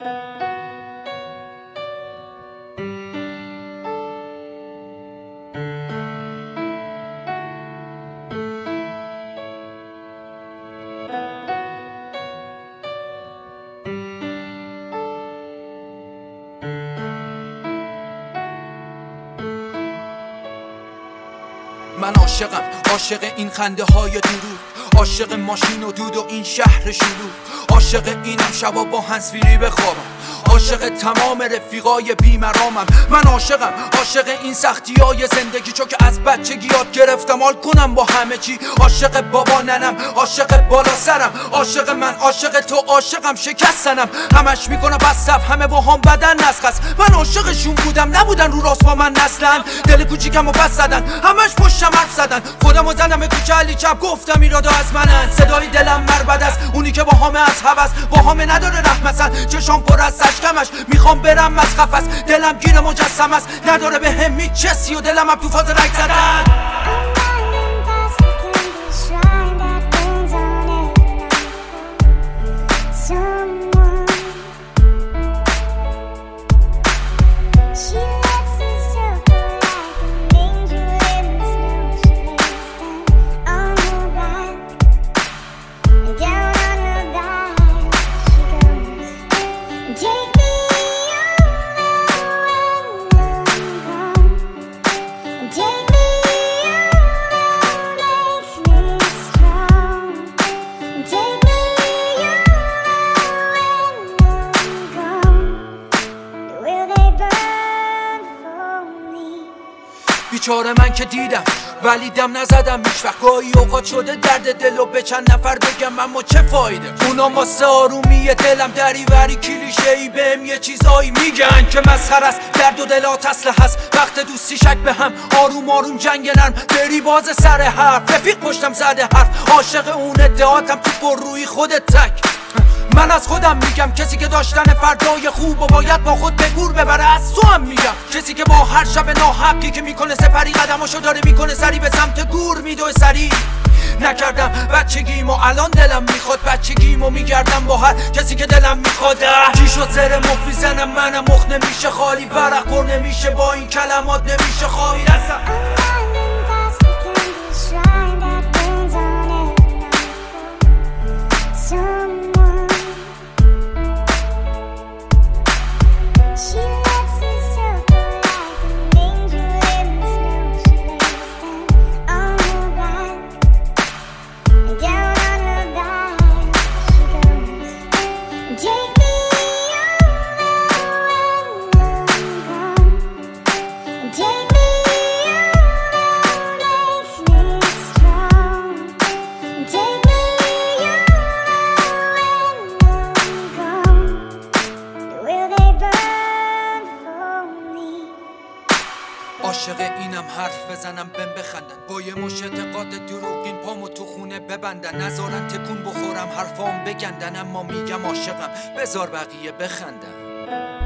من عاشق این خنده های درود، عاشق ماشین و دود و این شهر شلوغ، عاشق اینم شبا با هنسفیری بخوابم، عاشق تمام رفیقای بیمرامم. من عاشق این سختی های زندگی، چون که از بچگی یاد گرفتم حال کنم با همه چی. عاشق بابا ننم، عاشق بالا سرم، عاشق من، عاشق تو، عاشقم شکستنم. همش میکنم بس همه با هم بدن نسخست. من عاشقشون بودم، نبودن رو راست با من نسلن. دل کوچیکم و بس زدن، همش پشتم حرف زدن. خودم و زدم به کوچه علی چپ، گفتم ایرادا از منن. صدای دلم مربد است، اونی که با همه از هوس، با همه نداره رحم است. چشام پر از اشکمش، میخوام برم از قفس. دلم گیر مجسم است، نداره به هم هیچ چسی و دلم هم تو فاز رگ زدن. بیچاره من که دیدم ولی دم نزدم هیچ وقت. گاهی اوقات شده درد دلو به چند نفر بگم، اما چه فایده؟ اونا واسه آرومی دلم دریوری کلیشه‌ای بهم یه چیزایی میگن که مسخره است. درد و دلات اسلحه هست، وقت دوستی شک به هم، آروم آروم جنگ نرم، بری باز سر حرف. رفیق پشتم زده حرف، عاشق اون ادعاتم تو پررویی خودت تک. من از خودم میگم کسی که داشتن فردای خوب و باید با خود به گور ببره، از تو هم میگم کسی که با هر شب ناحقی که میکنه سپری قدماشو داره میکنه سری به سمت گور میدوه. سری نکردم بچگیمو، الان دلم میخواد بچگیمو میگردم با هر کسی که دلم میخواد. چی شد زر مخ میزنم منم، مخ نمیشه خالی، ورق پر نمیشه با این کلمات نمیشه خواهی رسم. عاشق اینم حرف بزنم بهم بخندن، با یه مش اعتقاد دروغین پامو تو خونه ببندن، نذارن تکون بخورم حرفام بگندن. اما میگم عاشقم، بذار بقیه بخندن.